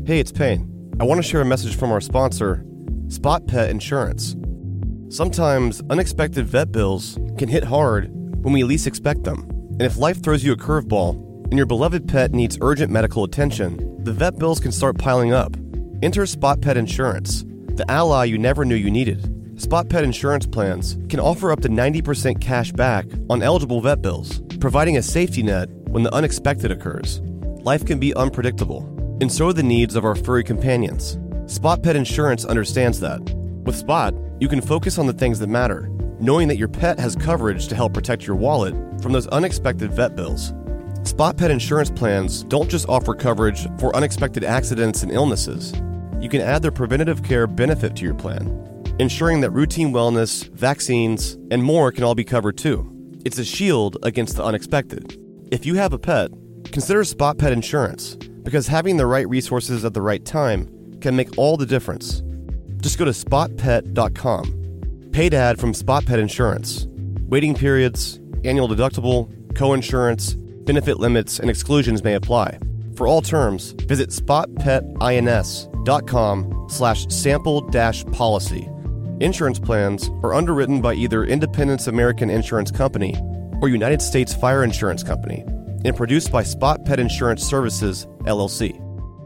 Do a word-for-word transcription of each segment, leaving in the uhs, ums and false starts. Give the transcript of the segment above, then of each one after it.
Hey, it's Payne. I want to share a message from our sponsor, Spot Pet Insurance. Sometimes unexpected vet bills can hit hard when we least expect them. And if life throws you a curveball and your beloved pet needs urgent medical attention, the vet bills can start piling up. Enter Spot Pet Insurance, the ally you never knew you needed. Spot Pet Insurance plans can offer up to ninety percent cash back on eligible vet bills, providing a safety net when the unexpected occurs. Life can be unpredictable, and so are the needs of our furry companions. Spot Pet Insurance understands that. With Spot, you can focus on the things that matter, knowing that your pet has coverage to help protect your wallet from those unexpected vet bills. Spot Pet Insurance plans don't just offer coverage for unexpected accidents and illnesses. You can add their preventative care benefit to your plan, ensuring that routine wellness, vaccines, and more can all be covered too. It's a shield against the unexpected. If you have a pet, consider Spot Pet Insurance, because having the right resources at the right time can make all the difference. Just go to spot pet dot com. Paid ad from Spot Pet Insurance. Waiting periods, annual deductible, co-insurance, benefit limits, and exclusions may apply. For all terms, visit spotpetins.com slash sample dash policy. Insurance plans are underwritten by either Independence American Insurance Company or United States Fire Insurance Company and produced by Spot Pet Insurance Services, L L C.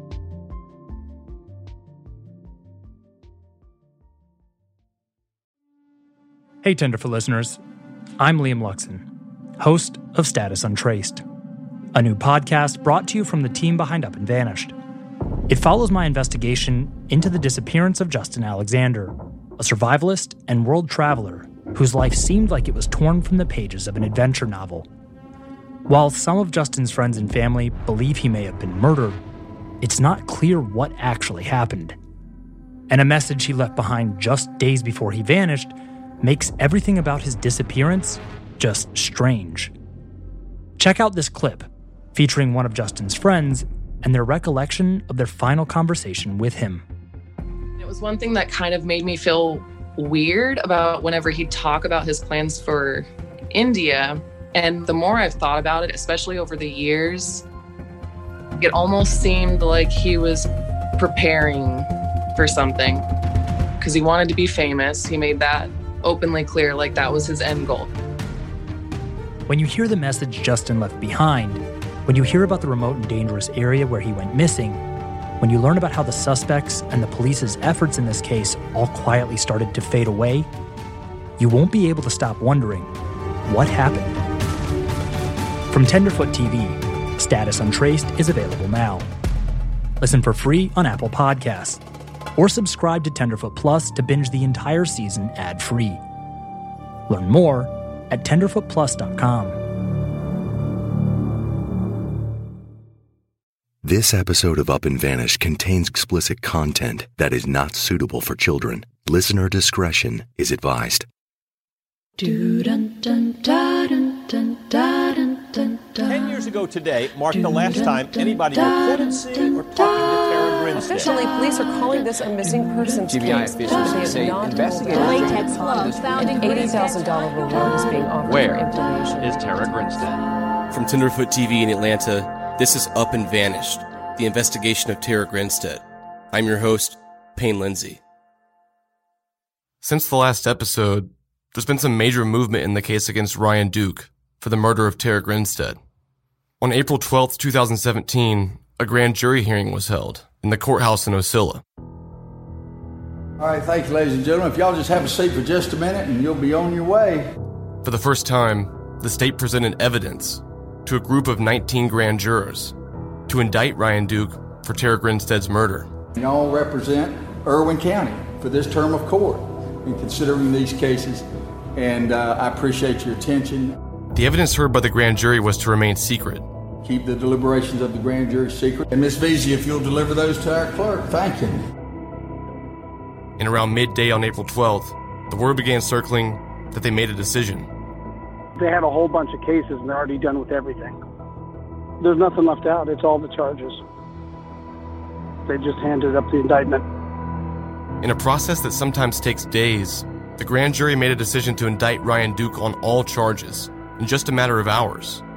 Hey, Tenderfoot listeners. I'm Liam Luxon, host of Status Untraced, a new podcast brought to you from the team behind Up and Vanished. It follows my investigation into the disappearance of Justin Alexander, a survivalist and world traveler whose life seemed like it was torn from the pages of an adventure novel. While some of Justin's friends and family believe he may have been murdered, it's not clear what actually happened. And a message he left behind just days before he vanished makes everything about his disappearance just strange. Check out this clip featuring one of Justin's friends and their recollection of their final conversation with him. It was one thing that kind of made me feel weird about whenever he'd talk about his plans for India. And the more I've thought about it, especially over the years, it almost seemed like he was preparing for something because he wanted to be famous. He made that openly clear, like that was his end goal. When you hear the message Justin left behind, when you hear about the remote and dangerous area where he went missing, when you learn about how the suspects and the police's efforts in this case all quietly started to fade away, you won't be able to stop wondering, what happened? From Tenderfoot T V, Status Untraced is available now. Listen for free on Apple Podcasts, or subscribe to Tenderfoot Plus to binge the entire season ad-free. Learn more at tenderfoot plus dot com. This episode of Up and Vanished contains explicit content that is not suitable for children. Listener discretion is advised. Ten years ago today marked the last time anybody reported seeing or talking to Tara Grinstead. Officially, police are calling this a missing persons G B I case. officials say investigators latex gloves found in eighty thousand dollars reward is being offered Where for information. is Tara Grinstead? From Tenderfoot T V in Atlanta, this is Up and Vanished, the investigation of Tara Grinstead. I'm your host, Payne Lindsay. Since the last episode, there's been some major movement in the case against Ryan Duke for the murder of Tara Grinstead. On April twelfth, twenty seventeen, a grand jury hearing was held in the courthouse in Ocilla. All right, thank you, ladies and gentlemen. If y'all just have a seat for just a minute and you'll be on your way. For the first time, the state presented evidence to a group of nineteen grand jurors to indict Ryan Duke for Tara Grinstead's murder. Y'all represent Irwin County for this term of court in considering these cases, and uh, I appreciate your attention. The evidence heard by the grand jury was to remain secret. Keep the deliberations of the grand jury secret. And Miz Veazey, if you'll deliver those to our clerk, thank you. And around midday on April twelfth, the word began circling that they made a decision. They had a whole bunch of cases and they're already done with everything. There's nothing left out. It's all the charges. They just handed up the indictment. In a process that sometimes takes days, the grand jury made a decision to indict Ryan Duke on all charges in just a matter of hours.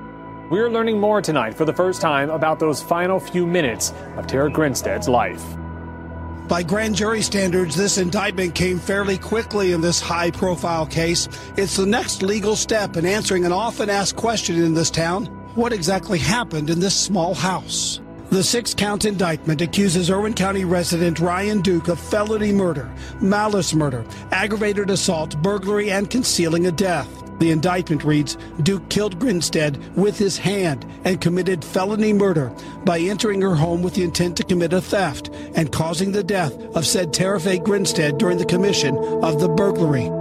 We're learning more tonight for the first time about those final few minutes of Tara Grinstead's life. By grand jury standards, this indictment came fairly quickly in this high-profile case. It's the next legal step in answering an often-asked question in this town: what exactly happened in this small house? The six-count indictment accuses Irwin County resident Ryan Duke of felony murder, malice murder, aggravated assault, burglary, and concealing a death. The indictment reads, Duke killed Grinstead with his hand and committed felony murder by entering her home with the intent to commit a theft and causing the death of said Tara Faye Grinstead during the commission of the burglary.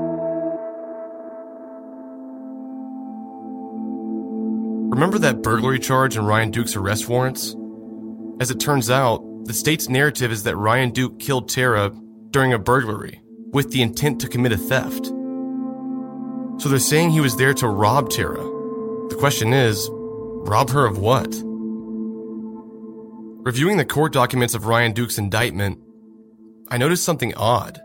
Remember that burglary charge and Ryan Duke's arrest warrants? As it turns out, the state's narrative is that Ryan Duke killed Tara during a burglary with the intent to commit a theft. So they're saying he was there to rob Tara. The question is, rob her of what? Reviewing the court documents of Ryan Duke's indictment, I noticed something odd.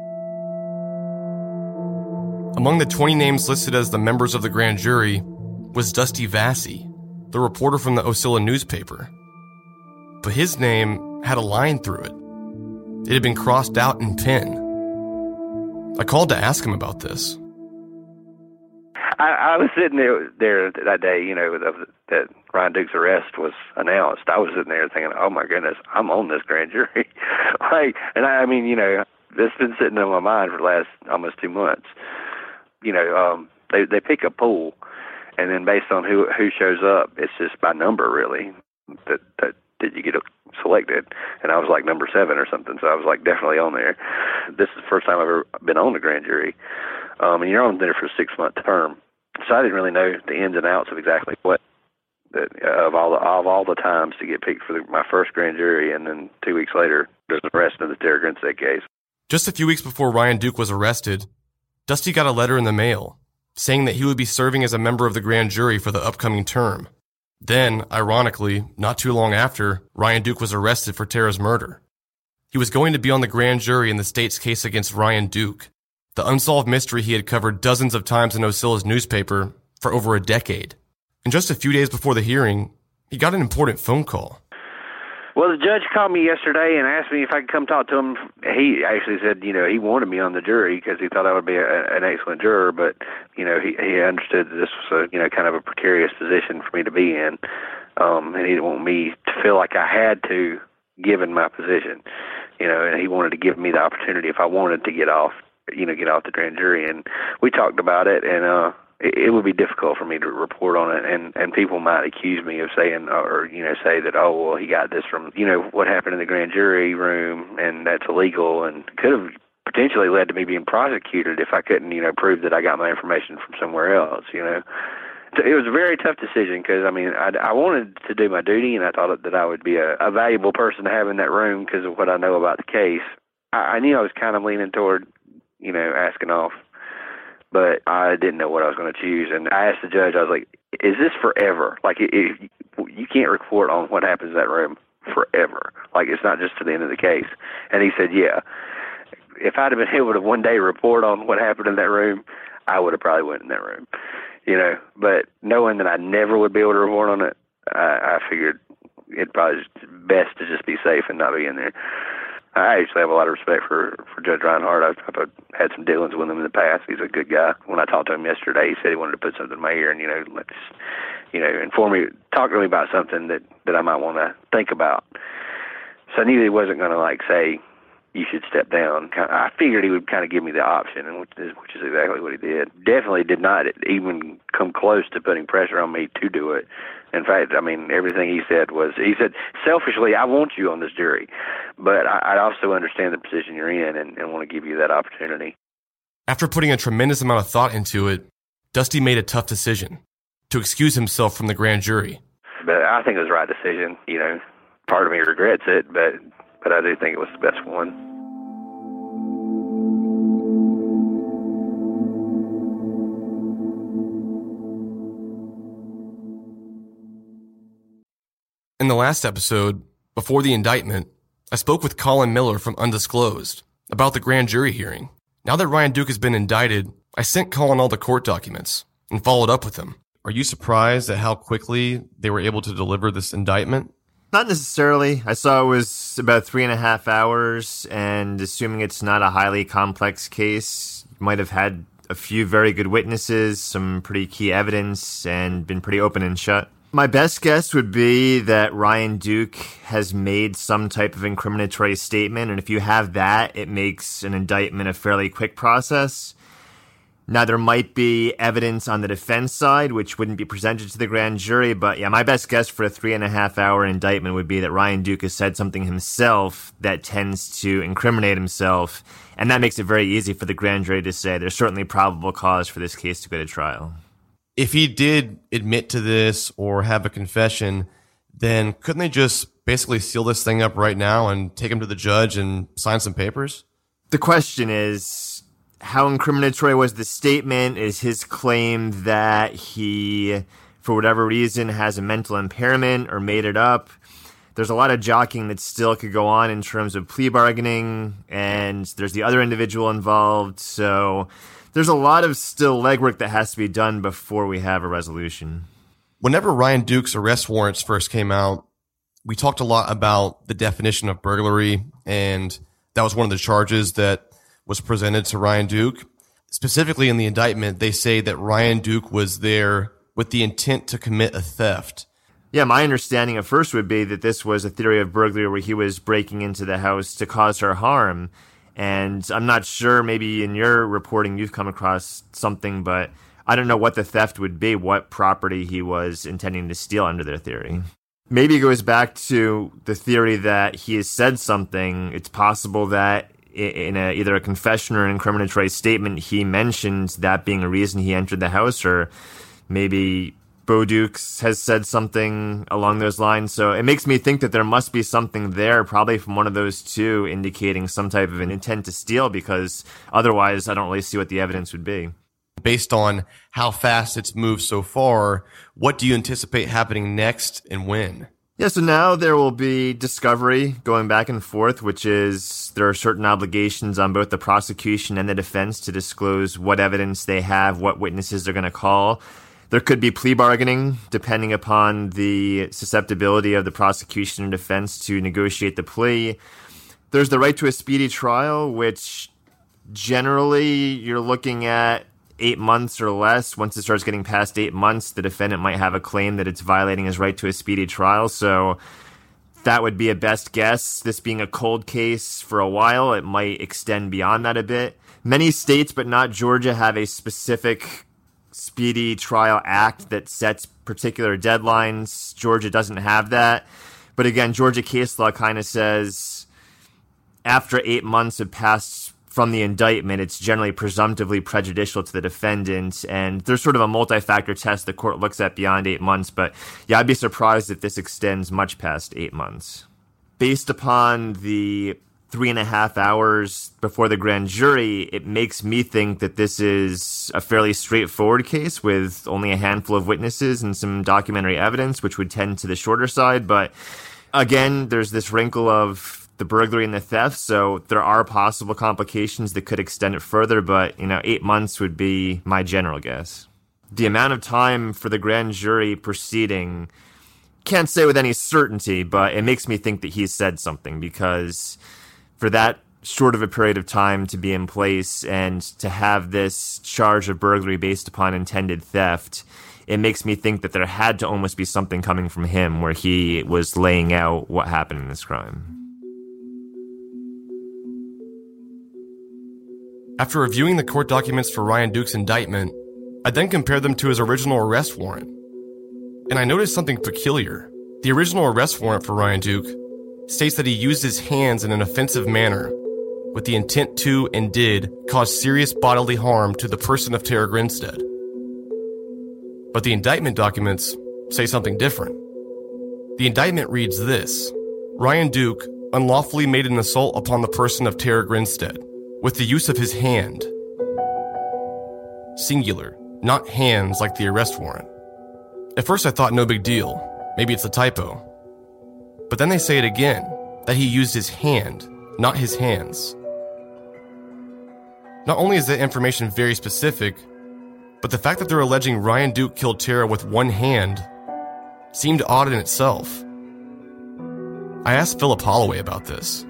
Among the twenty names listed as the members of the grand jury was Dusty Vassy, the reporter from the Ocilla newspaper. But his name had a line through it. It had been crossed out in pen. I called to ask him about this. I, I was sitting there, there that day, you know, of, that Ryan Duke's arrest was announced. I was sitting there thinking, oh my goodness, I'm on this grand jury. like, and I, I mean, you know, this has been sitting in my mind for the last almost two months. You know, um, they they pick a pool, and then based on who who shows up, it's just by number really that that did you get selected. And I was like number seven or something, so I was like definitely on there. This is the first time I've ever been on the grand jury, um, and you're on there for a six month term. So I didn't really know the ins and outs of exactly what, that, uh, of all the of all the times to get picked for the, my first grand jury, and then two weeks later, there's the rest of the Tara Grinstead case. Just a few weeks before Ryan Duke was arrested, Dusty got a letter in the mail saying that he would be serving as a member of the grand jury for the upcoming term. Then, ironically, not too long after, Ryan Duke was arrested for Tara's murder. He was going to be on the grand jury in the state's case against Ryan Duke, the unsolved mystery he had covered dozens of times in Ocilla's newspaper for over a decade. And just a few days before the hearing, he got an important phone call. Well, the judge called me yesterday and asked me if I could come talk to him. He actually said, you know, he wanted me on the jury because he thought I would be a, an excellent juror, but, you know, he, he understood that this was, a, you know, kind of a precarious position for me to be in, um, and he didn't want me to feel like I had to, given my position, you know, and he wanted to give me the opportunity if I wanted to get off, you know, get off the grand jury. And we talked about it, and uh, it, it would be difficult for me to report on it, and, and people might accuse me of saying, or, you know, say that, oh, well, he got this from, you know, what happened in the grand jury room, and that's illegal, and could have potentially led to me being prosecuted if I couldn't, you know, prove that I got my information from somewhere else, you know. So it was a very tough decision because, I mean, I, I wanted to do my duty, and I thought that I would be a, a valuable person to have in that room because of what I know about the case. I, I knew I was kind of leaning toward, you know, asking off, but I didn't know what I was going to choose. And I asked the judge, I was like, is this forever? Like, it, it, you can't report on what happens in that room forever. Like, it's not just to the end of the case. And he said, yeah. If I'd have been able to one day report on what happened in that room, I would have probably went in that room, you know. But knowing that I never would be able to report on it, I, I figured it'd probably just best to just be safe and not be in there. I actually have a lot of respect for, for Judge Reinhardt. I've, I've had some dealings with him in the past. He's a good guy. When I talked to him yesterday, he said he wanted to put something in my ear and, you know, let's, you know, inform me, talk to me about something that, that I might want to think about. So I knew he wasn't going to, like, say, you should step down. I figured he would kind of give me the option, and which is, which is exactly what he did. Definitely did not even come close to putting pressure on me to do it. In fact, I mean, everything he said was, he said, selfishly, I want you on this jury, but I, I also understand the position you're in and, and want to give you that opportunity. After putting a tremendous amount of thought into it, Dusty made a tough decision to excuse himself from the grand jury. But I think it was the right decision. You know, part of me regrets it, but but I do think it was the best one. In the last episode, before the indictment, I spoke with Colin Miller from Undisclosed about the grand jury hearing. Now that Ryan Duke has been indicted, I sent Colin all the court documents and followed up with him. Are you surprised at how quickly they were able to deliver this indictment? Not necessarily. I saw it was about three and a half hours, and assuming it's not a highly complex case, you might have had a few very good witnesses, some pretty key evidence, and been pretty open and shut. My best guess would be that Ryan Duke has made some type of incriminatory statement, and if you have that, it makes an indictment a fairly quick process. Now, there might be evidence on the defense side, which wouldn't be presented to the grand jury, but yeah, my best guess for a three and a half hour indictment would be that Ryan Duke has said something himself that tends to incriminate himself, and that makes it very easy for the grand jury to say there's certainly probable cause for this case to go to trial. If he did admit to this or have a confession, then couldn't they just basically seal this thing up right now and take him to the judge and sign some papers? The question is, how incriminatory was the statement? Is his claim that he, for whatever reason, has a mental impairment or made it up? There's a lot of jockeying that still could go on in terms of plea bargaining, and there's the other individual involved. So there's a lot of still legwork that has to be done before we have a resolution. Whenever Ryan Duke's arrest warrants first came out, we talked a lot about the definition of burglary, and that was one of the charges that was presented to Ryan Duke. Specifically in the indictment, they say that Ryan Duke was there with the intent to commit a theft. Yeah, my understanding at first would be that this was a theory of burglary where he was breaking into the house to cause her harm. And I'm not sure, maybe in your reporting you've come across something, but I don't know what the theft would be, what property he was intending to steal under their theory. Maybe it goes back to the theory that he has said something. It's possible that in a, either a confession or an incriminatory statement, he mentioned that being a reason he entered the house, or maybe Bo Dukes has said something along those lines. So it makes me think that there must be something there, probably from one of those two, indicating some type of an intent to steal, because otherwise I don't really see what the evidence would be. Based on how fast it's moved so far, what do you anticipate happening next and when? Yeah, so now there will be discovery going back and forth, which is there are certain obligations on both the prosecution and the defense to disclose what evidence they have, what witnesses they're going to call. There could be plea bargaining, depending upon the susceptibility of the prosecution and defense to negotiate the plea. There's the right to a speedy trial, which generally you're looking at eight months or less. Once it starts getting past eight months, the defendant might have a claim that it's violating his right to a speedy trial. So that would be a best guess. This being a cold case for a while, it might extend beyond that a bit. Many states, but not Georgia, have a specific Speedy Trial Act that sets particular deadlines. Georgia doesn't have that. But again, Georgia case law kind of says after eight months have passed from the indictment, it's generally presumptively prejudicial to the defendant. And there's sort of a multi-factor test the court looks at beyond eight months. But yeah, I'd be surprised if this extends much past eight months. Based upon the three and a half hours before the grand jury, it makes me think that this is a fairly straightforward case with only a handful of witnesses and some documentary evidence, which would tend to the shorter side. But again, there's this wrinkle of the burglary and the theft, so there are possible complications that could extend it further, but, you know, eight months would be my general guess. The amount of time for the grand jury proceeding, can't say with any certainty, but it makes me think that he's said something, because for that short of a period of time to be in place and to have this charge of burglary based upon intended theft, it makes me think that there had to almost be something coming from him where he was laying out what happened in this crime. After reviewing the court documents for Ryan Duke's indictment, I then compared them to his original arrest warrant. And I noticed something peculiar. The original arrest warrant for Ryan Duke states that he used his hands in an offensive manner with the intent to and did cause serious bodily harm to the person of Tara Grinstead. But the indictment documents say something different. The indictment reads this: Ryan Duke unlawfully made an assault upon the person of Tara Grinstead with the use of his hand. Singular, not hands like the arrest warrant. At first I thought no big deal. Maybe it's a typo. But then they say it again, that he used his hand, not his hands. Not only is that information very specific, But the fact that they're alleging Ryan Duke killed Tara with one hand seemed odd in itself. I asked Philip Holloway about this.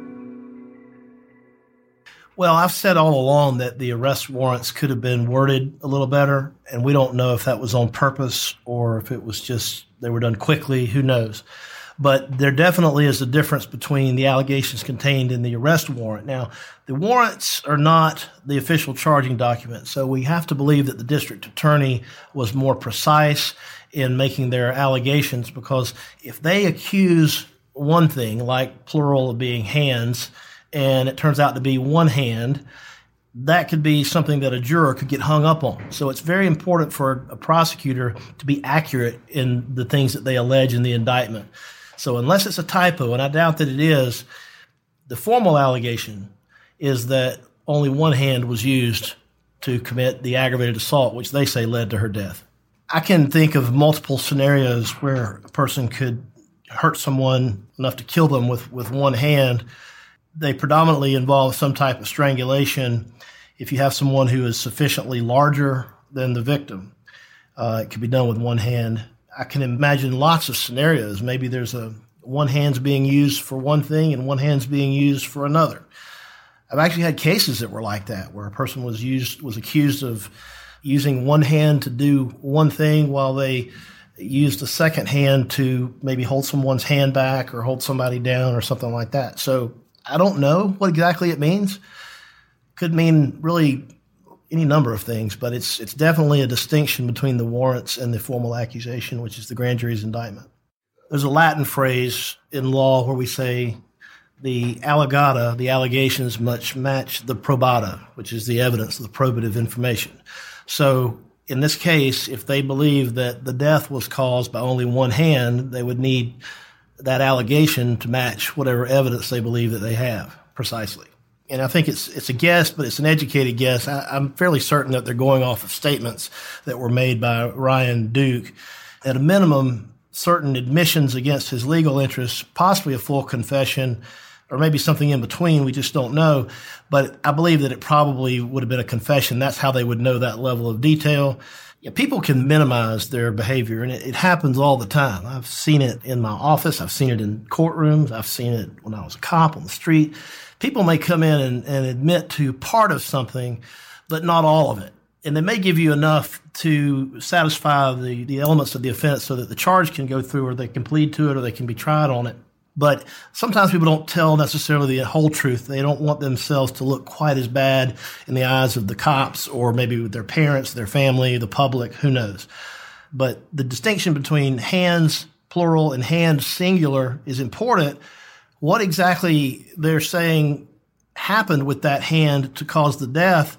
Well, I've said all along that the arrest warrants could have been worded a little better, and we don't know if that was on purpose or if it was just they were done quickly. Who knows? But there definitely is a difference between the allegations contained in the arrest warrant. Now, the warrants are not the official charging document, so we have to believe that the district attorney was more precise in making their allegations, because if they accuse one thing, like plural of being hands, and it turns out to be one hand, that could be something that a juror could get hung up on. So it's very important for a prosecutor to be accurate in the things that they allege in the indictment. So unless it's a typo, and I doubt that it is, the formal allegation is that only one hand was used to commit the aggravated assault, which they say led to her death. I can think of multiple scenarios where a person could hurt someone enough to kill them with, with one hand. They predominantly involve some type of strangulation. If you have someone who is sufficiently larger than the victim, uh, it could be done with one hand. I can imagine lots of scenarios. Maybe there's a one hand's being used for one thing and one hand's being used for another. I've actually had cases that were like that, where a person was used was accused of using one hand to do one thing while they used a second hand to maybe hold someone's hand back or hold somebody down or something like that. So I don't know what exactly it means. Could mean really any number of things, but it's it's definitely a distinction between the warrants and the formal accusation, which is the grand jury's indictment. There's a Latin phrase in law where we say the allegata, the allegations, must match the probata, which is the evidence, the probative information. So in this case, if they believe that the death was caused by only one hand, they would need that allegation to match whatever evidence they believe that they have precisely. And I think it's it's a guess, but it's an educated guess. I, I'm fairly certain that they're going off of statements that were made by Ryan Duke. At a minimum, certain admissions against his legal interests, possibly a full confession, or maybe something in between. We just don't know. But I believe that it probably would have been a confession. That's how they would know that level of detail. Yeah, people can minimize their behavior, and it, it happens all the time. I've seen it in my office. I've seen it in courtrooms. I've seen it when I was a cop on the street. People may come in and, and admit to part of something, but not all of it. And they may give you enough to satisfy the, the elements of the offense so that the charge can go through, or they can plead to it, or they can be tried on it. But sometimes people don't tell necessarily the whole truth. They don't want themselves to look quite as bad in the eyes of the cops, or maybe with their parents, their family, the public, who knows. But the distinction between hands, plural, and hands, singular, is important. What exactly they're saying happened with that hand to cause the death,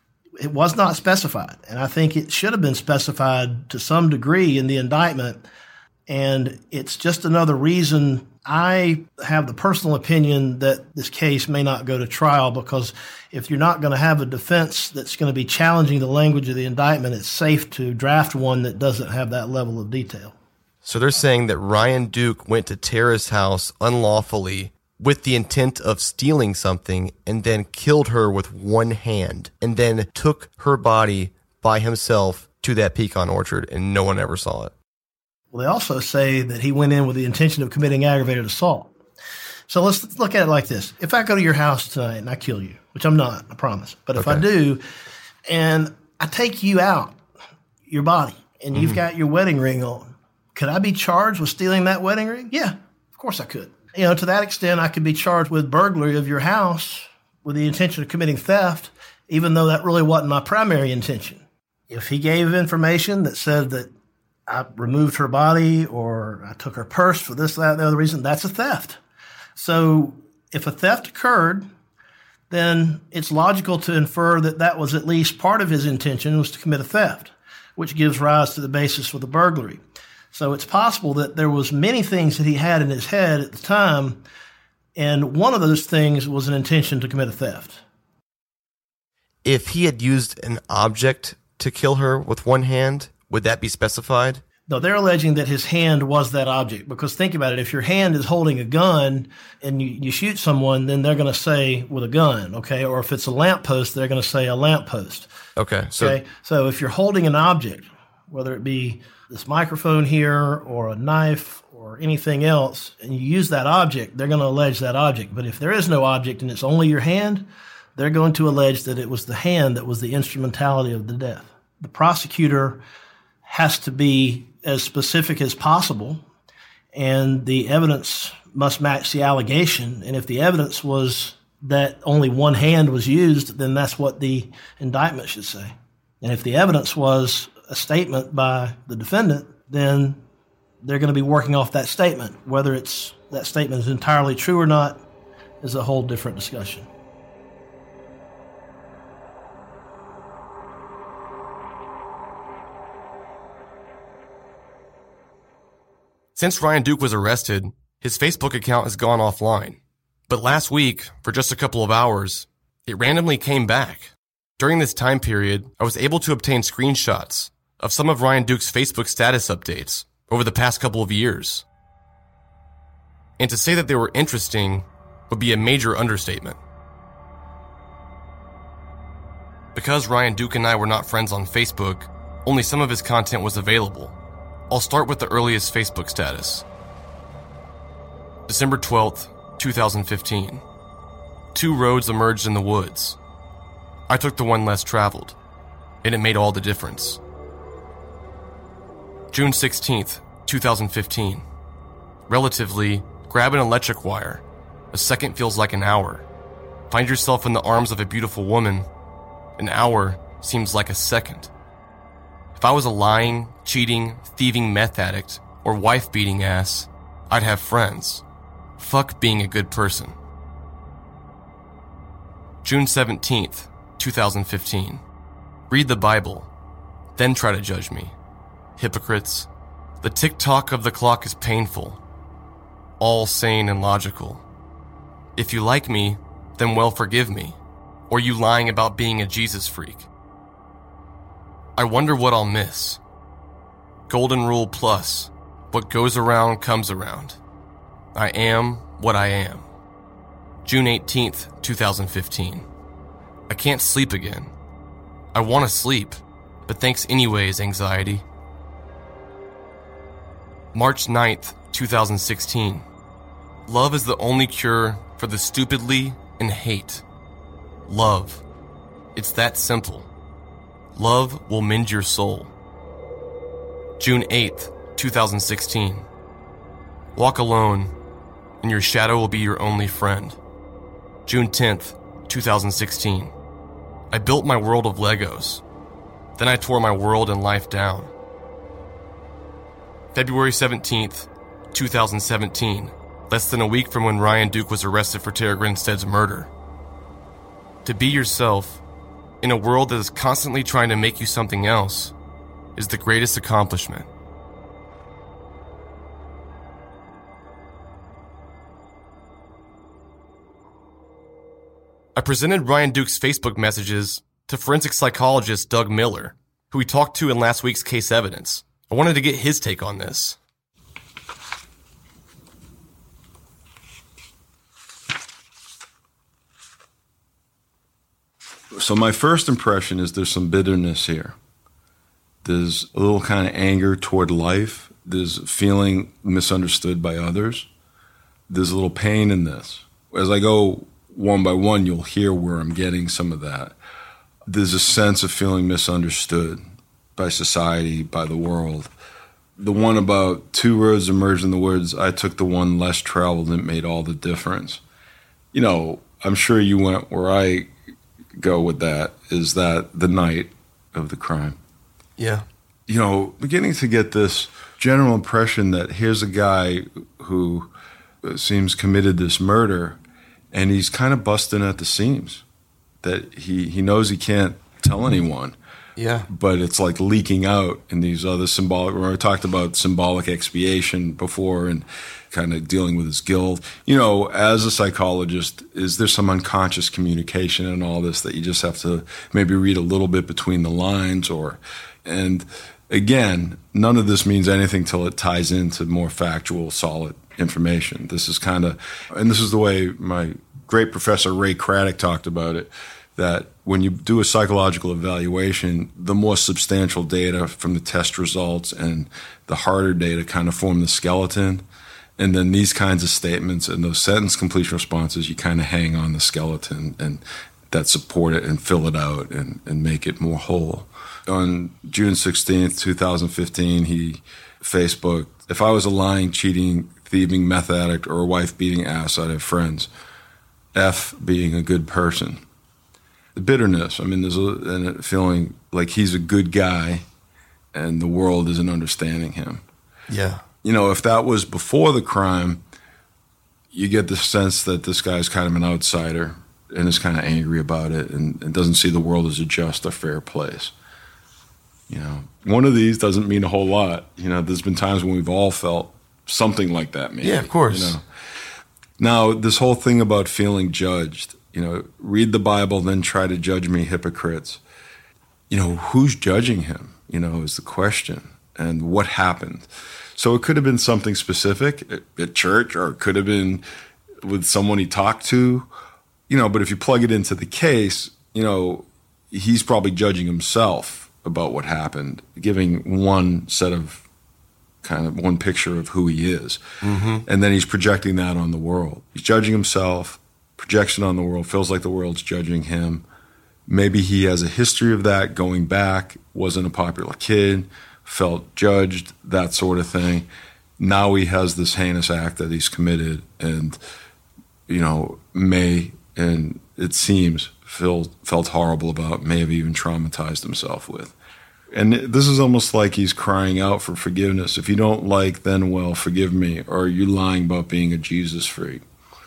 it was not specified. And I think it should have been specified to some degree in the indictment. And it's just another reason I have the personal opinion that this case may not go to trial, because if you're not going to have a defense that's going to be challenging the language of the indictment, it's safe to draft one that doesn't have that level of detail. So they're saying that Ryan Duke went to Tara's house unlawfully with the intent of stealing something, and then killed her with one hand, and then took her body by himself to that pecan orchard, and no one ever saw it. Well, they also say that he went in with the intention of committing aggravated assault. So let's, let's look at it like this. If I go to your house tonight and I kill you, which I'm not, I promise, but if Okay. I do, and I take you out, your body, and you've Mhm. got your wedding ring on, could I be charged with stealing that wedding ring? Yeah, of course I could. You know, to that extent, I could be charged with burglary of your house with the intention of committing theft, even though that really wasn't my primary intention. If he gave information that said that I removed her body, or I took her purse for this, that, and the other reason, that's a theft. So if a theft occurred, then it's logical to infer that that was at least part of his intention, was to commit a theft, which gives rise to the basis for the burglary. So it's possible that there was many things that he had in his head at the time, and one of those things was an intention to commit a theft. If he had used an object to kill her with one hand, would that be specified? No, they're alleging that his hand was that object, because think about it. If your hand is holding a gun and you, you shoot someone, then they're going to say with a gun, okay? Or if it's a lamppost, they're going to say a lamppost. Okay. So, okay. So if you're holding an object, whether it be this microphone here or a knife or anything else, and you use that object, they're going to allege that object. But if there is no object and it's only your hand, they're going to allege that it was the hand that was the instrumentality of the death. The prosecutor has to be as specific as possible, and the evidence must match the allegation. And if the evidence was that only one hand was used, then that's what the indictment should say. And if the evidence was a statement by the defendant, then they're going to be working off that statement. Whether it's that statement is entirely true or not is a whole different discussion. Since Ryan Duke was arrested, his Facebook account has gone offline. But last week, for just a couple of hours, it randomly came back. During this time period, I was able to obtain screenshots of some of Ryan Duke's Facebook status updates over the past couple of years. And to say that they were interesting would be a major understatement. Because Ryan Duke and I were not friends on Facebook, only some of his content was available. I'll start with the earliest Facebook status. December twelfth, twenty fifteen. Two roads emerged in the woods. I took the one less traveled, and it made all the difference. June sixteenth, twenty fifteen. Relatively, grab an electric wire. A second feels like an hour. Find yourself in the arms of a beautiful woman. An hour seems like a second. If I was a lying, cheating, thieving meth addict or wife-beating ass, I'd have friends. Fuck being a good person. June seventeenth, twenty fifteen. Read the Bible, then try to judge me. Hypocrites. The tick-tock of the clock is painful. All sane and logical. If you like me, then well forgive me. Or you lying about being a Jesus freak. I wonder what I'll miss. Golden Rule Plus. What goes around comes around. I am what I am. June eighteenth, twenty fifteen. I can't sleep again. I want to sleep, but thanks anyways, anxiety. March ninth, twenty sixteen. Love is the only cure for the stupidly and hate. Love. It's that simple. Love will mend your soul. June eighth, twenty sixteen. Walk alone, and your shadow will be your only friend. June tenth, twenty sixteen. I built my world of Legos. Then I tore my world and life down. February seventeenth, twenty seventeen. Less than a week from when Ryan Duke was arrested for Tara Grinstead's murder. To be yourself, in a world that is constantly trying to make you something else, is the greatest accomplishment. I presented Ryan Duke's Facebook messages to forensic psychologist Doug Miller, who we talked to in last week's case evidence. I wanted to get his take on this. So my first impression is there's some bitterness here. There's a little kind of anger toward life. There's feeling misunderstood by others. There's a little pain in this. As I go one by one, you'll hear where I'm getting some of that. There's a sense of feeling misunderstood by society, by the world. The one about two roads emerged in the woods, I took the one less traveled and it made all the difference. You know, I'm sure you went where I go with that, is that the night of the crime. Yeah. You know, beginning to get this general impression that here's a guy who seems committed this murder, and he's kind of busting at the seams. That he, he knows he can't tell anyone. Yeah. But it's like leaking out in these other symbolic, where I talked about symbolic expiation before and kind of dealing with his guilt. You know, as a psychologist, is there some unconscious communication in all this that you just have to maybe read a little bit between the lines or, and Again, none of this means anything till it ties into more factual, solid information. This is kind of, and this is the way my great professor Ray Craddock talked about it, that when you do a psychological evaluation, the more substantial data from the test results and the harder data kind of form the skeleton. And then these kinds of statements and those sentence completion responses, you kind of hang on the skeleton and that support it and fill it out and, and make it more whole. On June sixteenth, twenty fifteen, he Facebooked, "If I was a lying, cheating, thieving meth addict or a wife-beating ass, I'd have friends. F being a good person." The bitterness, I mean, there's a, a feeling like he's a good guy and the world isn't understanding him. Yeah. You know, if that was before the crime, you get the sense that this guy's kind of an outsider and is kind of angry about it and, and doesn't see the world as a just or fair place. You know, one of these doesn't mean a whole lot. You know, there's been times when we've all felt something like that, maybe. Yeah, of course. You know? Now, this whole thing about feeling judged, you know, read the Bible, then try to judge me, hypocrites. You know, who's judging him, you know, is the question. And what happened? So it could have been something specific at, at church, or it could have been with someone he talked to, you know, but if you plug it into the case, you know, he's probably judging himself about what happened, giving one set of kind of one picture of who he is. Mm-hmm. And then he's projecting that on the world. He's judging himself, projection on the world, feels like the world's judging him. Maybe he has a history of that going back, wasn't a popular kid, felt judged, that sort of thing. Now he has this heinous act that he's committed and, you know, may, and it seems, felt, felt horrible about, may have even traumatized himself with. And this is almost like he's crying out for forgiveness. If you don't like, then well, forgive me. Or are you lying about being a Jesus freak?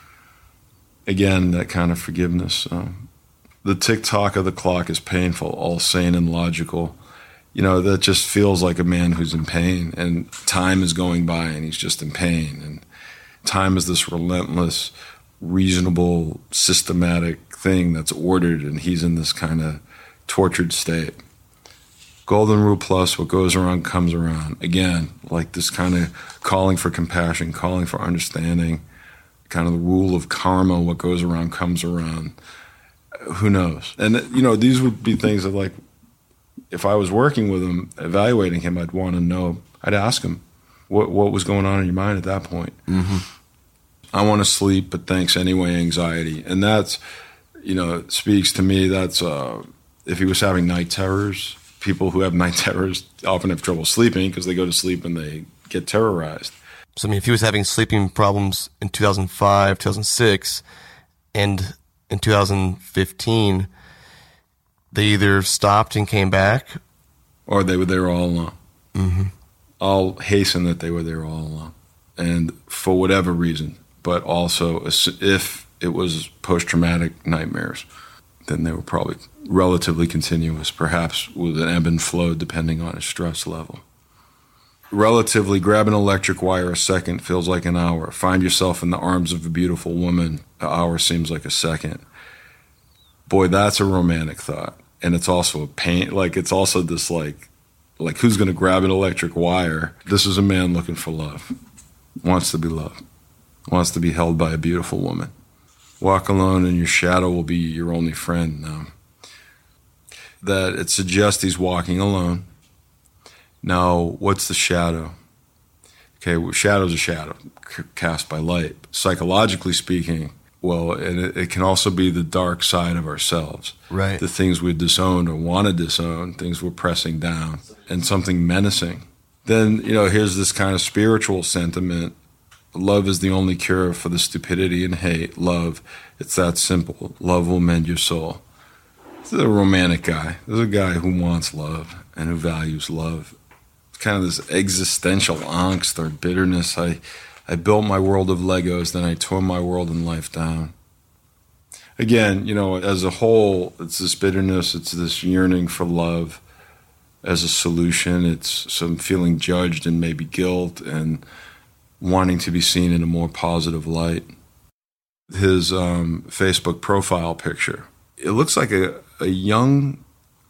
Again, that kind of forgiveness. Um, the tick-tock of the clock is painful, all sane and logical. You know, that just feels like a man who's in pain, and time is going by and he's just in pain. And time is this relentless, reasonable, systematic thing that's ordered, and he's in this kind of tortured state. Golden rule plus, what goes around comes around. Again, like this kind of calling for compassion, calling for understanding, kind of the rule of karma, what goes around comes around. Who knows? And, you know, these would be things that, like, if I was working with him, evaluating him, I'd want to know, I'd ask him, what what was going on in your mind at that point? Mm-hmm. I want to sleep, but thanks anyway, anxiety. And that's, you know, it speaks to me, that's, uh, if he was having night terrors, people who have night terrors often have trouble sleeping because they go to sleep and they get terrorized. So, I mean, if he was having sleeping problems in two thousand five, two thousand six, and in two thousand fifteen, they either stopped and came back, or they were there all along. Mm-hmm. I'll hasten that they were there all along, and for whatever reason, but also if it was post-traumatic nightmares, then they were probably relatively continuous, perhaps with an ebb and flow depending on his stress level. Relatively, grab an electric wire a second feels like an hour. Find yourself in the arms of a beautiful woman, an hour seems like a second. Boy, that's a romantic thought. And it's also a pain, like it's also this like, like who's going to grab an electric wire? This is a man looking for love, wants to be loved, wants to be held by a beautiful woman. Walk alone and your shadow will be your only friend now. That it suggests he's walking alone. Now, what's the shadow? Okay, well, shadow's a shadow c- cast by light. Psychologically speaking, well, and it, it can also be the dark side of ourselves. Right. The things we disowned or want to disown, things we're pressing down, and something menacing. Then, you know, here's this kind of spiritual sentiment. Love is the only cure for the stupidity and hate. Love, it's that simple. Love will mend your soul. This is a romantic guy. This is a guy who wants love and who values love. It's kind of this existential angst or bitterness. I, I built my world of Legos, then I tore my world and life down. Again, you know, as a whole, it's this bitterness, it's this yearning for love as a solution. It's some feeling judged and maybe guilt and wanting to be seen in a more positive light. His um, Facebook profile picture, it looks like a, a young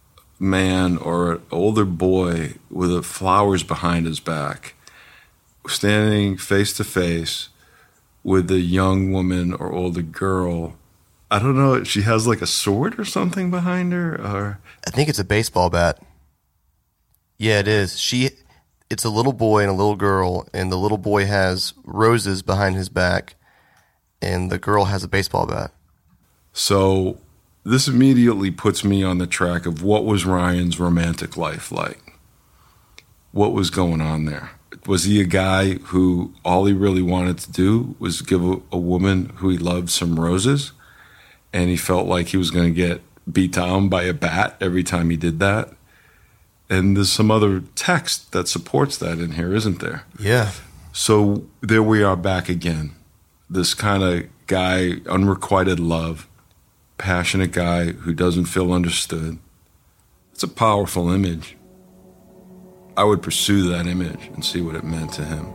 man or an older boy with flowers behind his back standing face to face with a young woman or older girl. I don't know, she has like a sword or something behind her, or I think it's a baseball bat. Yeah, it is. She it's a little boy and a little girl, and the little boy has roses behind his back, and the girl has a baseball bat. So this immediately puts me on the track of what was Ryan's romantic life like? What was going on there? Was he a guy who all he really wanted to do was give a, a woman who he loved some roses, and he felt like he was going to get beat down by a bat every time he did that? And there's some other text that supports that in here, isn't there? Yeah. So there we are back again. This kind of guy, unrequited love, passionate guy who doesn't feel understood. It's a powerful image. I would pursue that image and see what it meant to him.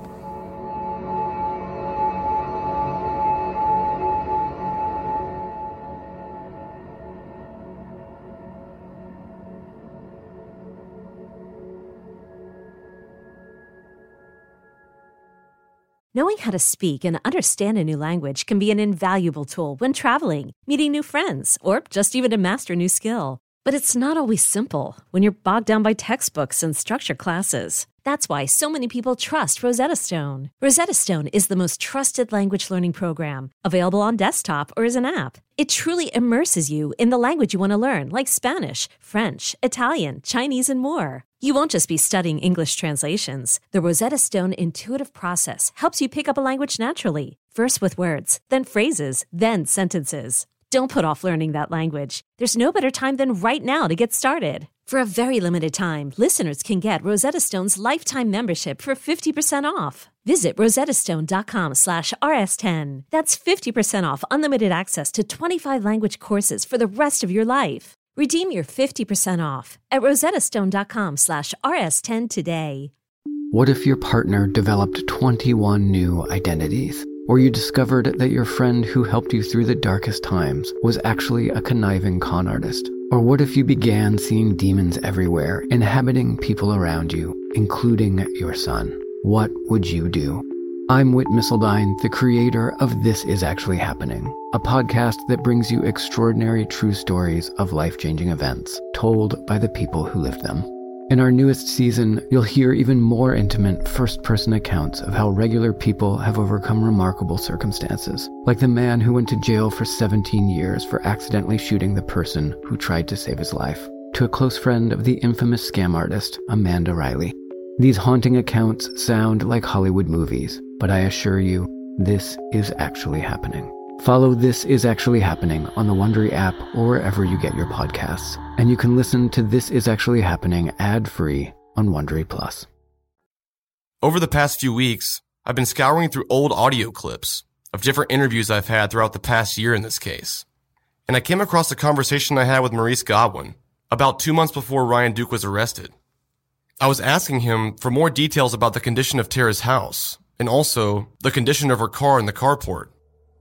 Knowing how to speak and understand a new language can be an invaluable tool when traveling, meeting new friends, or just even to master a new skill. But it's not always simple when you're bogged down by textbooks and structured classes. That's why so many people trust Rosetta Stone. Rosetta Stone is the most trusted language learning program, available on desktop or as an app. It truly immerses you in the language you want to learn, like Spanish, French, Italian, Chinese, and more. You won't just be studying English translations. The Rosetta Stone intuitive process helps you pick up a language naturally, first with words, then phrases, then sentences. Don't put off learning that language. There's no better time than right now to get started. For a very limited time, listeners can get Rosetta Stone's lifetime membership for fifty percent off. Visit rosettastone.com slash rs10. That's fifty percent off unlimited access to twenty-five language courses for the rest of your life. Redeem your fifty percent off at rosettastone.com slash rs10 today. What if your partner developed twenty-one new identities? Or you discovered that your friend who helped you through the darkest times was actually a conniving con artist? Or what if you began seeing demons everywhere, inhabiting people around you, including your son? What would you do? I'm Whit Missildine, the creator of This Is Actually Happening, a podcast that brings you extraordinary true stories of life-changing events told by the people who lived them. In our newest season, you'll hear even more intimate first-person accounts of how regular people have overcome remarkable circumstances, like the man who went to jail for seventeen years for accidentally shooting the person who tried to save his life, to a close friend of the infamous scam artist, Amanda Riley. These haunting accounts sound like Hollywood movies, but I assure you, this is actually happening. Follow This Is Actually Happening on the Wondery app or wherever you get your podcasts. And you can listen to This Is Actually Happening ad-free on Wondery Plus. Over the past few weeks, I've been scouring through old audio clips of different interviews I've had throughout the past year in this case. And I came across a conversation I had with Maurice Godwin about two months before Ryan Duke was arrested. I was asking him for more details about the condition of Tara's house and also the condition of her car in the carport.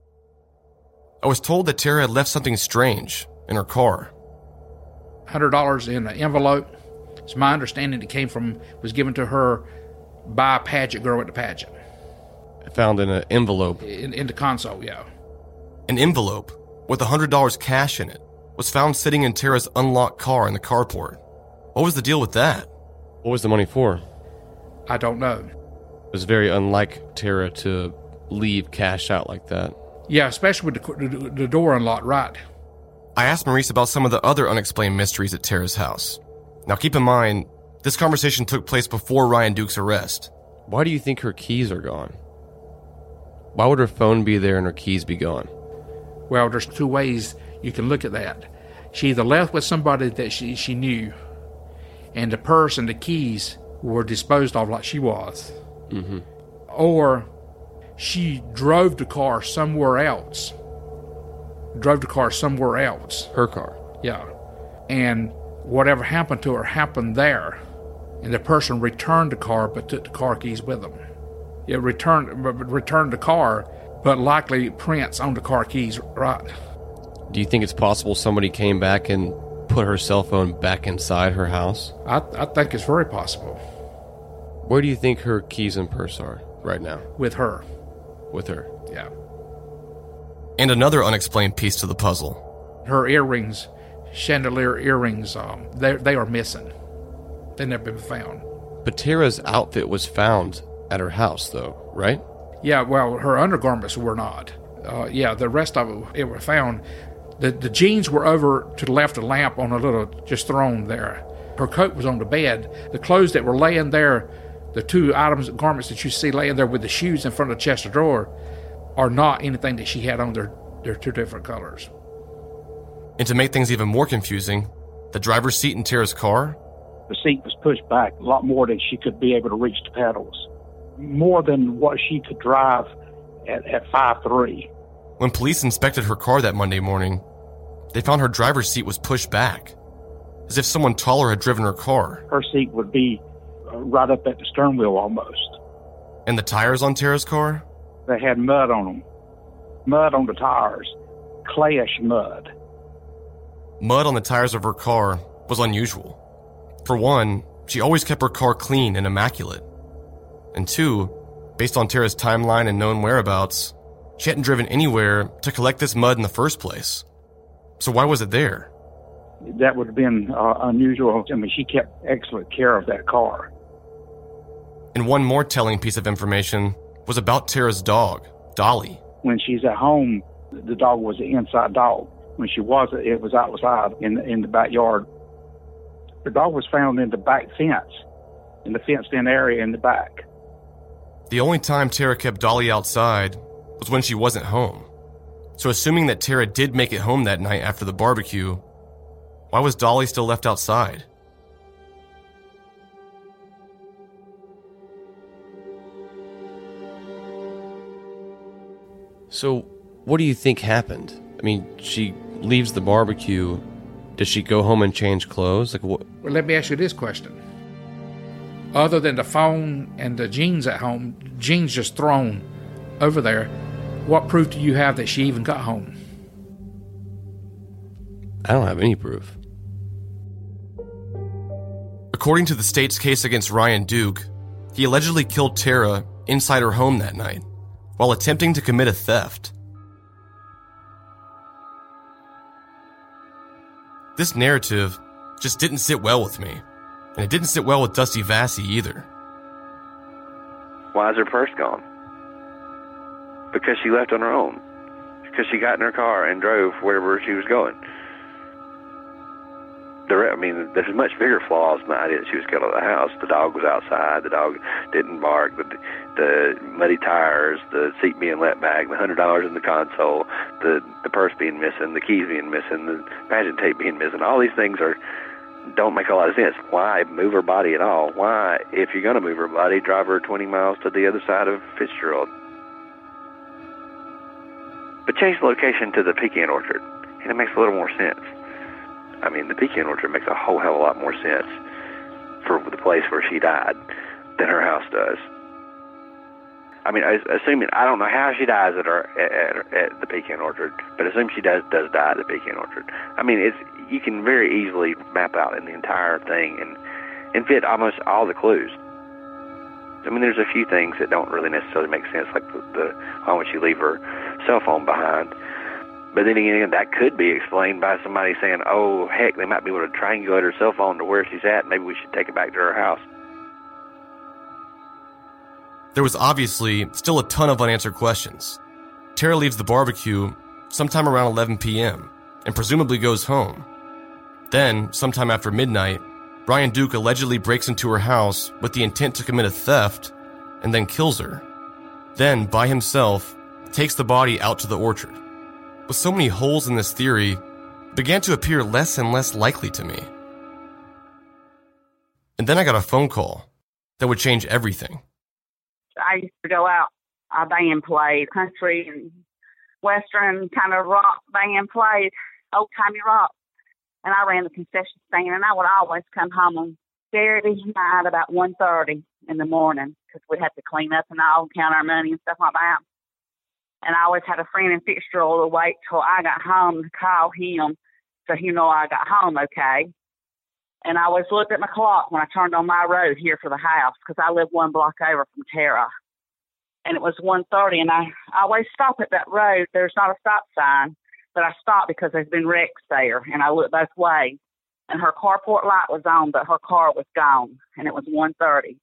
I was told that Tara had left something strange in her car. one hundred dollars in an envelope. It's my understanding it came from, was given to her by a pageant girl at the pageant. Found in an envelope. In, in the console, yeah. An envelope with one hundred dollars cash in it was found sitting in Tara's unlocked car in the carport. What was the deal with that? What was the money for? I don't know. It was very unlike Tara to leave cash out like that. Yeah, especially with the, the, the door unlocked, right. I asked Maurice about some of the other unexplained mysteries at Tara's house. Now keep in mind, this conversation took place before Ryan Duke's arrest. Why do you think her keys are gone? Why would her phone be there and her keys be gone? Well, there's two ways you can look at that. She either left with somebody that she, she knew, and the purse and the keys were disposed of like she was. Mm-hmm. Or she drove the car somewhere else. Drove the car somewhere else. Her car? Yeah. And whatever happened to her happened there. And the person returned the car but took the car keys with them. It returned, returned the car, but likely prints on the car keys, right. Do you think it's possible somebody came back and put put her cell phone back inside her house? I, I think it's very possible. Where do you think her keys and purse are right now? With her. With her? Yeah. And another unexplained piece to the puzzle. Her earrings, chandelier earrings, um, they they are missing. They've never been found. But Tara's outfit was found at her house, though, right? Yeah, well, her undergarments were not. Uh, yeah, the rest of it, it were found. The the jeans were over to the left of the lamp on a little, just thrown there. Her coat was on the bed. The clothes that were laying there, the two items, garments that you see laying there with the shoes in front of the chest of drawer, are not anything that she had on. They're, they're two different colors. And to make things even more confusing, the driver's seat in Tara's car? The seat was pushed back a lot more than she could be able to reach the pedals. More than what she could drive at, at five three. When police inspected her car that Monday morning, they found her driver's seat was pushed back, as if someone taller had driven her car. Her seat would be right up at the stern wheel almost. And the tires on Tara's car? They had mud on them. Mud on the tires. Clayish mud. Mud on the tires of her car was unusual. For one, she always kept her car clean and immaculate. And two, based on Tara's timeline and known whereabouts, she hadn't driven anywhere to collect this mud in the first place. So why was it there? That would have been uh, unusual. I mean, she kept excellent care of that car. And one more telling piece of information was about Tara's dog, Dolly. When she's at home, the dog was an inside dog. When she wasn't, it was outside in the, in the backyard. The dog was found in the back fence, in the fenced-in area in the back. The only time Tara kept Dolly outside was when she wasn't home. So assuming that Tara did make it home that night after the barbecue, why was Dolly still left outside? So, what do you think happened? I mean, she leaves the barbecue. Does she go home and change clothes? Like what? Well, let me ask you this question. Other than the phone and the jeans at home, jeans just thrown over there, what proof do you have that she even got home? I don't have any proof. According to the state's case against Ryan Duke, he allegedly killed Tara inside her home that night while attempting to commit a theft. This narrative just didn't sit well with me, and it didn't sit well with Dusty Vassy either. Why is her purse gone? Because she left on her own. Because she got in her car and drove wherever she was going. The, I mean, there's much bigger flaws in the idea that she was killed at the house. The dog was outside. The dog didn't bark. The, the muddy tires, the seat being let back, the one hundred dollars in the console, the, the purse being missing, the keys being missing, the pageant tape being missing. All these things are don't make a lot of sense. Why move her body at all? Why, if you're going to move her body, drive her twenty miles to the other side of Fitzgerald? But change the location to the pecan orchard, and it makes a little more sense. I mean, the pecan orchard makes a whole hell of a lot more sense for the place where she died than her house does. I mean, assuming, I don't know how she dies at her at, at the pecan orchard, but assume she does does die at the pecan orchard. I mean, it's you can very easily map out in the entire thing and and fit almost all the clues. I mean, there's a few things that don't really necessarily make sense, like the, the why would she leave her cell phone behind? But then again, that could be explained by somebody saying, oh, heck, they might be able to triangulate her cell phone to where she's at. Maybe we should take it back to her house. There was obviously still a ton of unanswered questions. Tara leaves the barbecue sometime around eleven p.m. and presumably goes home. Then, sometime after midnight, Ryan Duke allegedly breaks into her house with the intent to commit a theft and then kills her. Then, by himself, takes the body out to the orchard. With so many holes in this theory, it began to appear less and less likely to me. And then I got a phone call that would change everything. I used to go out, a band played, country and western kind of rock band played, old-timey rock. And I ran the concession stand, and I would always come home on Saturday night about one thirty in the morning because we had to clean up and all, count our money and stuff like that. And I always had a friend in Fitzgerald to wait till I got home to call him so he knew I got home okay. And I always looked at my clock when I turned on my road here for the house because I live one block over from Tara. And it was one thirty, and I, I always stop at that road. There's not a stop sign, but I stopped because there's been wrecks there, and I looked both ways. And her carport light was on, but her car was gone, and it was one thirty.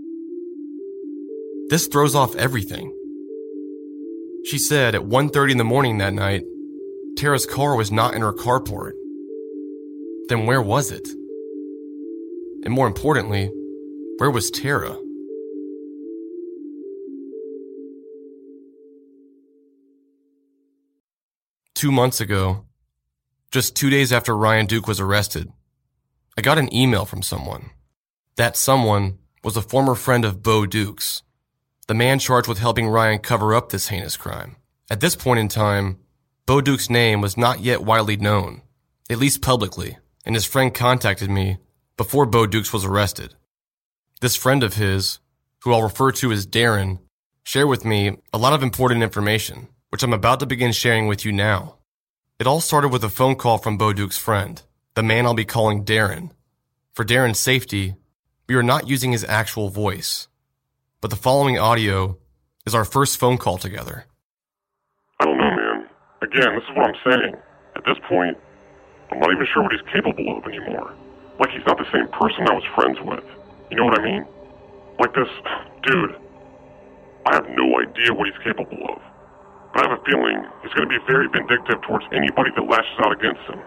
This throws off everything. She said at one thirty in the morning that night, Tara's car was not in her carport. Then where was it? And more importantly, where was Tara? Two months ago, just two days after Ryan Duke was arrested, I got an email from someone. That someone was a former friend of Bo Duke's, the man charged with helping Ryan cover up this heinous crime. At this point in time, Bo Duke's name was not yet widely known, at least publicly, and his friend contacted me before Bo Duke's was arrested. This friend of his, who I'll refer to as Darren, shared with me a lot of important information, which I'm about to begin sharing with you now. It all started with a phone call from Bo Duke's friend, the man I'll be calling Darren. For Darren's safety, we are not using his actual voice, but the following audio is our first phone call together. I don't know, man. Again, this is what I'm saying. At this point, I'm not even sure what he's capable of anymore. Like he's not the same person I was friends with. You know what I mean? Like this, dude, I have no idea what he's capable of. But I have a feeling he's going to be very vindictive towards anybody that lashes out against him.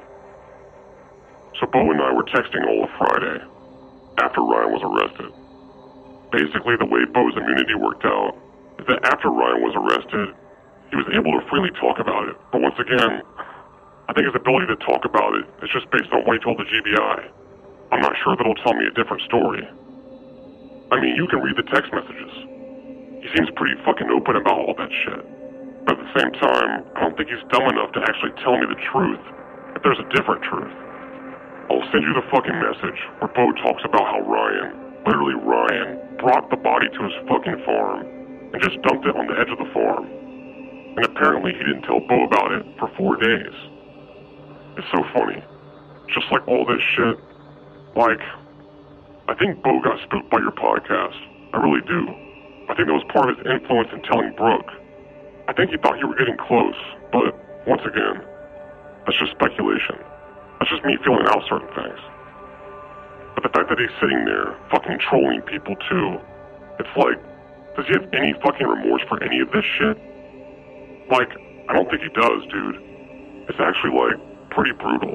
So Bo and I were texting all of Friday, after Ryan was arrested. Basically, the way Bo's immunity worked out is that after Ryan was arrested, he was able to freely talk about it. But once again, I think his ability to talk about it is just based on what he told the G B I. I'm not sure that it'll tell me a different story. I mean, you can read the text messages. He seems pretty fucking open about all that shit. But at the same time, I don't think he's dumb enough to actually tell me the truth, if there's a different truth. I'll send you the fucking message where Bo talks about how Ryan, literally Ryan, brought the body to his fucking farm and just dumped it on the edge of the farm. And apparently he didn't tell Bo about it for four days. It's so funny. Just like all this shit, like, I think Bo got spooked by your podcast. I really do. I think that was part of his influence in telling Brooke. I think he thought you were getting close, but once again, that's just speculation. That's just me feeling out certain things. But the fact that he's sitting there, fucking trolling people too, it's like, does he have any fucking remorse for any of this shit? Like, I don't think he does, dude. It's actually, like, pretty brutal.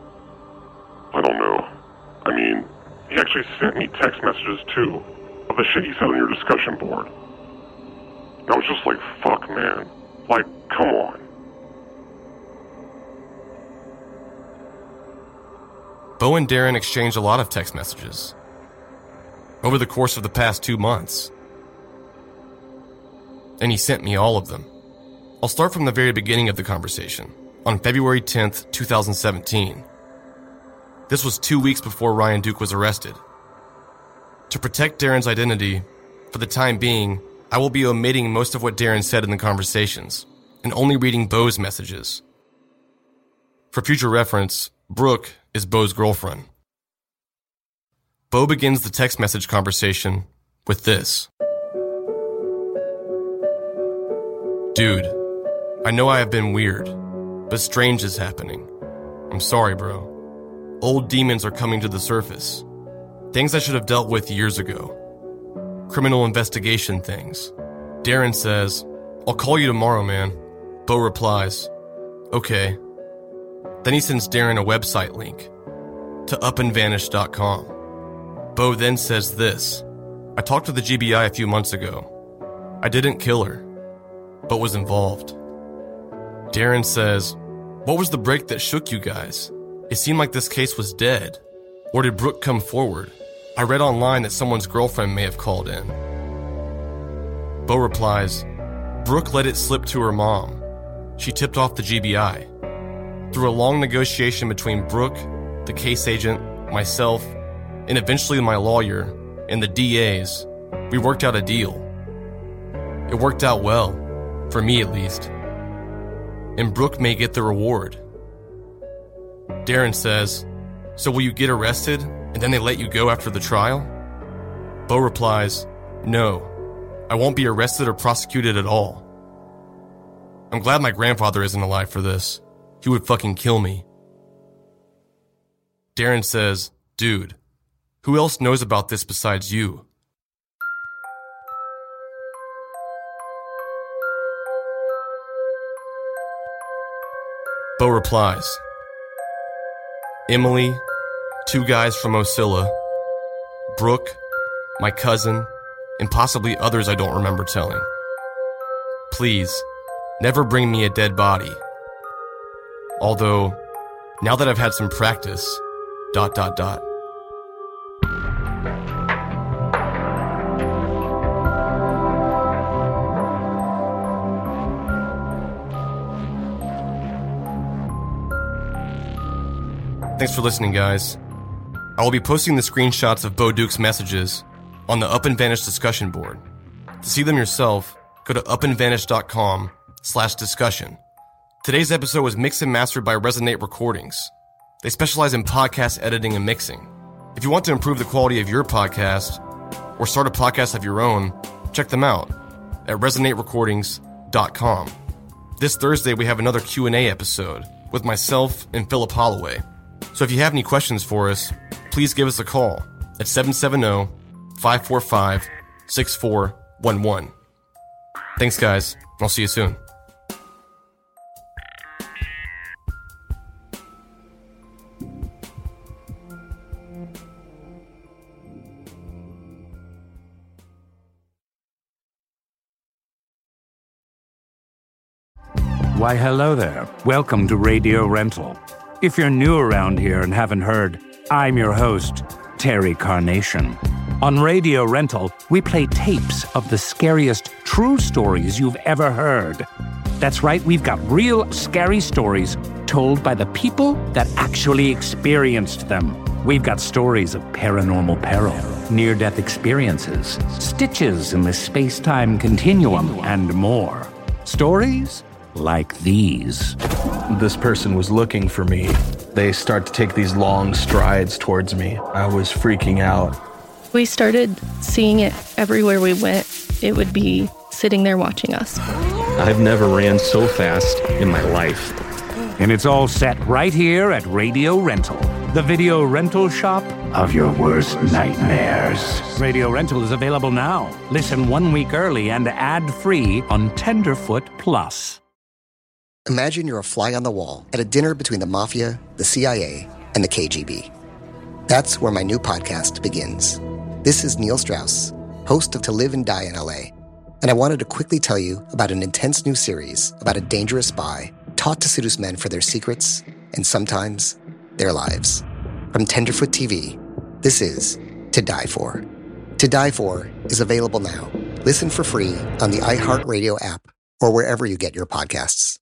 I don't know. I mean, he actually sent me text messages too, of the shit he said on your discussion board. And I was just like, fuck, man. Like, come on. Bo and Darren exchanged a lot of text messages over the course of the past two months. And he sent me all of them. I'll start from the very beginning of the conversation, on February tenth, twenty seventeen. This was two weeks before Ryan Duke was arrested. To protect Darren's identity, for the time being, I will be omitting most of what Darren said in the conversations, and only reading Bo's messages. For future reference, Brooke is Bo's girlfriend. Bo begins the text message conversation with this. Dude, I know I have been weird, but strange is happening. I'm sorry, bro. Old demons are coming to the surface. Things I should have dealt with years ago. Criminal investigation things. Darren says, I'll call you tomorrow, man. Bo replies, okay. Then he sends Darren a website link to up and vanish dot com. Bo then says this. I talked to the G B I a few months ago. I didn't kill her, but was involved. Darren says, what was the break that shook you guys? It seemed like this case was dead. Or did Brooke come forward? I read online that someone's girlfriend may have called in. Bo replies, Brooke let it slip to her mom. She tipped off the G B I. Through a long negotiation between Brooke, the case agent, myself, and eventually my lawyer, and the D As, we worked out a deal. It worked out well, for me at least. And Brooke may get the reward. Darren says, "So will you get arrested and then they let you go after the trial?" Bo replies, "No, I won't be arrested or prosecuted at all." I'm glad my grandfather isn't alive for this. He would fucking kill me. Darren says, "Dude, who else knows about this besides you?" Bo replies, "Emily, two guys from Ocilla, Brooke, my cousin, and possibly others I don't remember telling. Please, never bring me a dead body. Although, now that I've had some practice, dot dot dot." Thanks for listening, guys. I will be posting the screenshots of Bo Duke's messages on the Up and Vanish discussion board. To see them yourself, go to upandvanish.com slash discussion. Today's episode was mixed and mastered by Resonate Recordings. They specialize in podcast editing and mixing. If you want to improve the quality of your podcast or start a podcast of your own, check them out at resonate recordings dot com. This Thursday, we have another Q and A episode with myself and Philip Holloway. So if you have any questions for us, please give us a call at seven seven zero, five four five, six four one one. Thanks, guys. I'll see you soon. Why, hello there. Welcome to Radio Rental. If you're new around here and haven't heard, I'm your host, Terry Carnation. On Radio Rental, we play tapes of the scariest true stories you've ever heard. That's right, we've got real scary stories told by the people that actually experienced them. We've got stories of paranormal peril, near-death experiences, stitches in the space-time continuum, and more. Stories like these. This person was looking for me. They start to take these long strides towards me. I was freaking out. We started seeing it everywhere we went. It would be sitting there watching us. I've never ran so fast in my life. And it's all set right here at Radio Rental, the video rental shop of your worst nightmares. Radio Rental is available now. Listen one week early and ad-free on Tenderfoot Plus. Imagine you're a fly on the wall at a dinner between the Mafia, the C I A, and the K G B. That's where my new podcast begins. This is Neil Strauss, host of To Live and Die in L A, and I wanted to quickly tell you about an intense new series about a dangerous spy taught to seduce men for their secrets and sometimes their lives. From Tenderfoot T V, this is To Die For. To Die For is available now. Listen for free on the iHeartRadio app or wherever you get your podcasts.